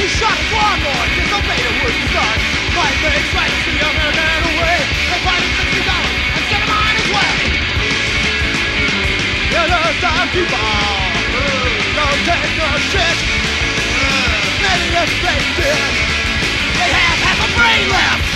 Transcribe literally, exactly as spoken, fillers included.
He shot his lawnmower, disobeyed a working son. White legs right to the other man away. They fined him sixty dollars and sent him on his way. Yeah, there's some people don't take no shit. Many if they did, they have half a brain left.